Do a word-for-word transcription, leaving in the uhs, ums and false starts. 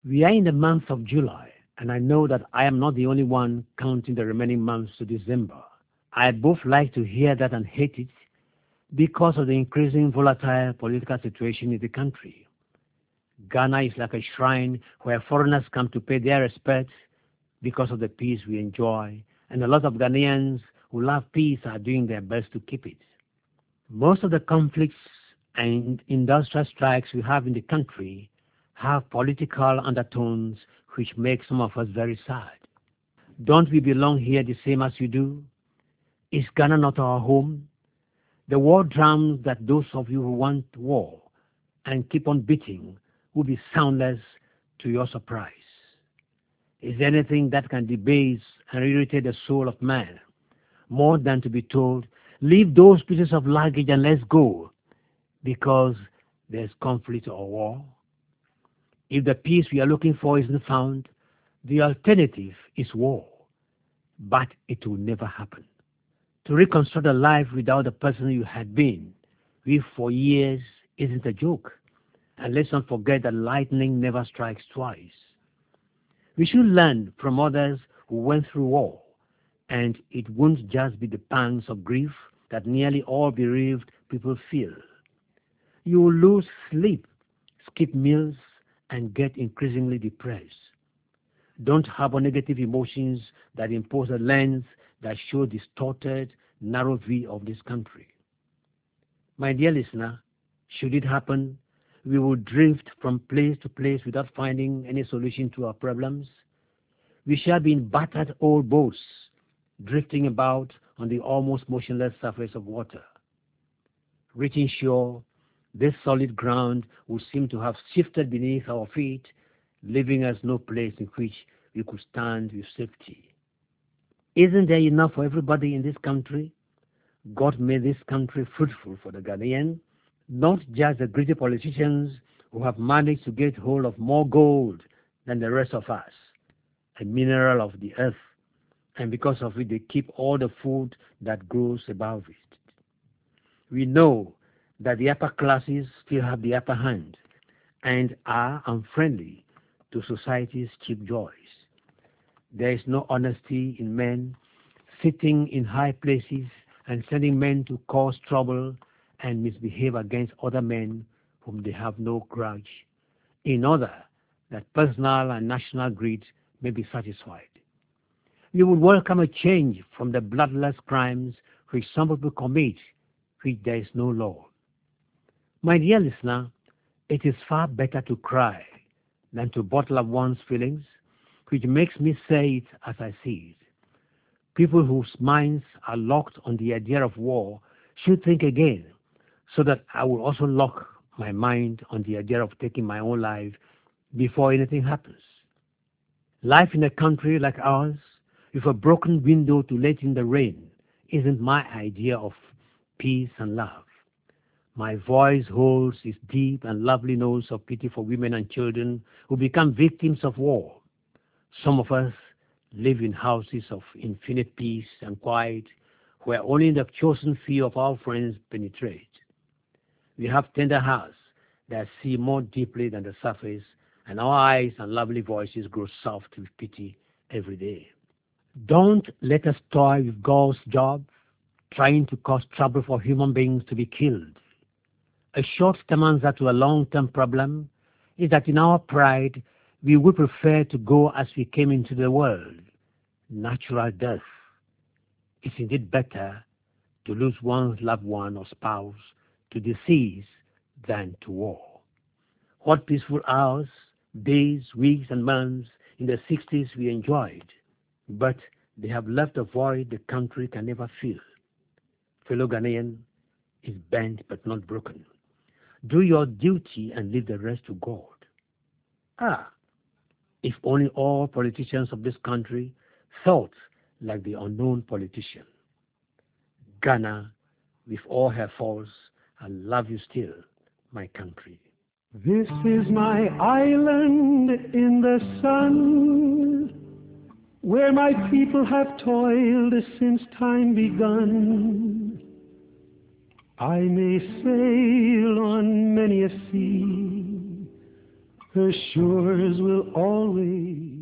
We are in the month of July, and I know that I am not the only one counting the remaining months to December. I both like to hear that and hate it because of the increasing volatile political situation in the country. Ghana is like a shrine where foreigners come to pay their respects because of the peace we enjoy, and a lot of Ghanaians who love peace are doing their best to keep it. Most of the conflicts and industrial strikes we have in the country have political undertones which make some of us very sad. Don't we belong here the same as you do? Is Ghana not our home? The war drums that those of you who want war and keep on beating will be soundless to your surprise. Is there anything that can debase and irritate the soul of man more than to be told, leave those pieces of luggage and let's go because there's conflict or war? If the peace we are looking for isn't found, the alternative is war, but it will never happen. To reconstruct a life without the person you had been with for years isn't a joke. And let's not forget that lightning never strikes twice. We should learn from others who went through war, and it won't just be the pangs of grief that nearly all bereaved people feel. You will lose sleep, skip meals, and get increasingly depressed. Don't harbor negative emotions that impose a lens that show distorted, narrow view of this country. My dear listener, should it happen, we will drift from place to place without finding any solution to our problems. We shall be in battered old boats, drifting about on the almost motionless surface of water. Reaching shore, this solid ground will seem to have shifted beneath our feet, leaving us no place in which we could stand with safety. Isn't there enough for everybody in this country? God made this country fruitful for the Ghanaian, not just the greedy politicians who have managed to get hold of more gold than the rest of us, a mineral of the earth, and because of it they keep all the food that grows above it. We know that the upper classes still have the upper hand and are unfriendly to society's cheap joys. There is no honesty in men sitting in high places and sending men to cause trouble and misbehave against other men whom they have no grudge, in order that personal and national greed may be satisfied. We would welcome a change from the bloodless crimes which some people commit, which there is no law. My dear listener, it is far better to cry than to bottle up one's feelings, which makes me say it as I see it. People whose minds are locked on the idea of war should think again, so that I will also lock my mind on the idea of taking my own life before anything happens. Life in a country like ours, with a broken window to let in the rain, isn't my idea of peace and love. My voice holds this deep and lovely notes of pity for women and children who become victims of war. Some of us live in houses of infinite peace and quiet, where only the chosen few of our friends penetrate. We have tender hearts that see more deeply than the surface, and our eyes and lovely voices grow soft with pity every day. Don't let us toy with God's job, trying to cause trouble for human beings to be killed. A short-term answer to a long-term problem is that in our pride, we would prefer to go as we came into the world, natural death. It's indeed better to lose one's loved one or spouse to disease than to war. What peaceful hours, days, weeks, and months in the sixties we enjoyed, but they have left a void the country can never fill. Fellow Ghanaian, is bent but not broken. Do your duty and leave the rest to God. Ah, if only all politicians of this country thought like the unknown politician. Ghana, with all her faults, I love you still, my country. This is my island in the sun, where my people have toiled since time begun. I may sail on many a sea, her shores will always